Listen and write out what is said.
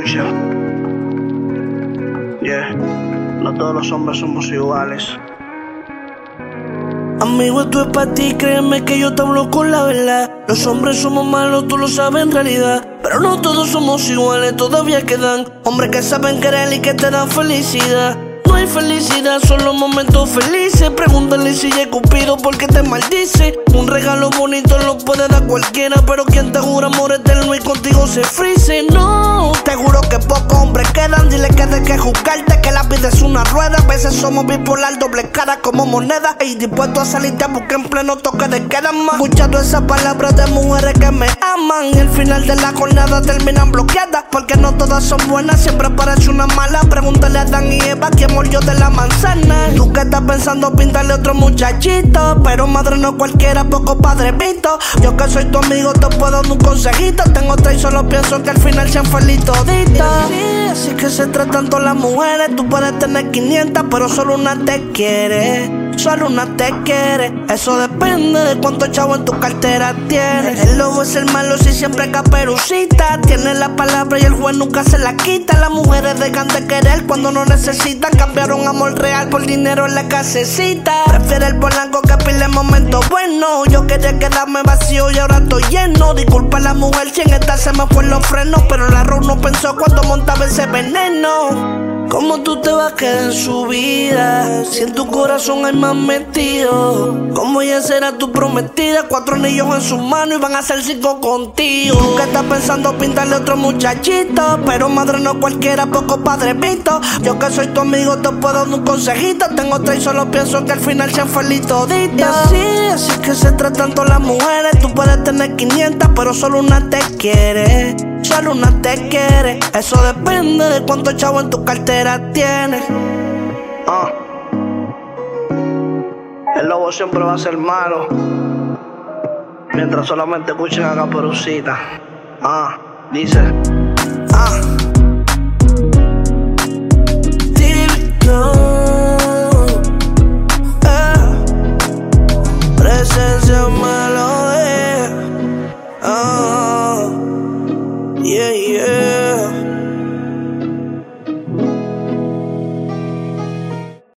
escucha. Yeah, no todos los hombres somos iguales. Amigo, esto es pa' ti, créeme que yo te hablo con la verdad. Los hombres somos malos, tú lo sabes en realidad. Pero no todos somos iguales, todavía quedan hombres que saben querer y que te dan felicidad. No hay felicidad, solo momentos felices. Pregúntale si ya Cupido porque te maldice. Un regalo bonito lo puede dar cualquiera, pero quien te jura amor eterno y contigo se frise. No, te juro que pocos hombres quedan. Dile que de que juzgarte, que la vida es una rueda. A veces somos bipolar, doble cara como moneda. Y dispuesto a salirte a buscar en pleno toque de queda más. Escuchando esas palabras de mujeres que me aman, y el final de la jornada terminan bloqueadas, porque no todas son buenas, siempre aparece una mala. Pregúntale a Adán y Eva quién mordió de la manzana. Tú que estás pensando pintarle otro muchachito, pero madre no cualquiera, poco padre visto. Yo que soy tu amigo te puedo dar un consejito. Tengo tres y solo pienso que al final sean feliz toditos. Así que se tratan todas las mujeres. Tú puedes tener 500, pero solo una te quiere. Solo una te quiere. Eso depende de cuánto chavo en tu cartera tienes. El lobo es el malo si siempre caperucita. Tiene la palabra y el juez nunca se la quita. Las mujeres dejan de querer cuando no necesitan. Cambiaron amor real por dinero en la casecita. Prefiere el polanco que pile momentos buenos. Yo quería quedarme vacío y ahora estoy lleno. Disculpa a la mujer si en esta se me fue los frenos, pero la Rose no pensó cuando montaba ese veneno. ¿Cómo tú te vas a quedar en su vida si en tu corazón hay más metido? ¿Cómo ella será tu prometida? 4 anillos en sus manos y van a hacer 5 contigo. Tú que estás pensando pintarle otro muchachito, pero madre no cualquiera, poco padre visto. Yo que soy tu amigo te puedo dar un consejito. Tengo 3 y solo pienso que al final sean feliz toditos. Y así que se tratan todas las mujeres. Tú puedes tener 500, pero solo una te quiere. Solo una te quiere. Eso depende de cuánto chavo en tu cartera tienes. El lobo siempre va a ser malo, mientras solamente escuchen a Caperucita. Dice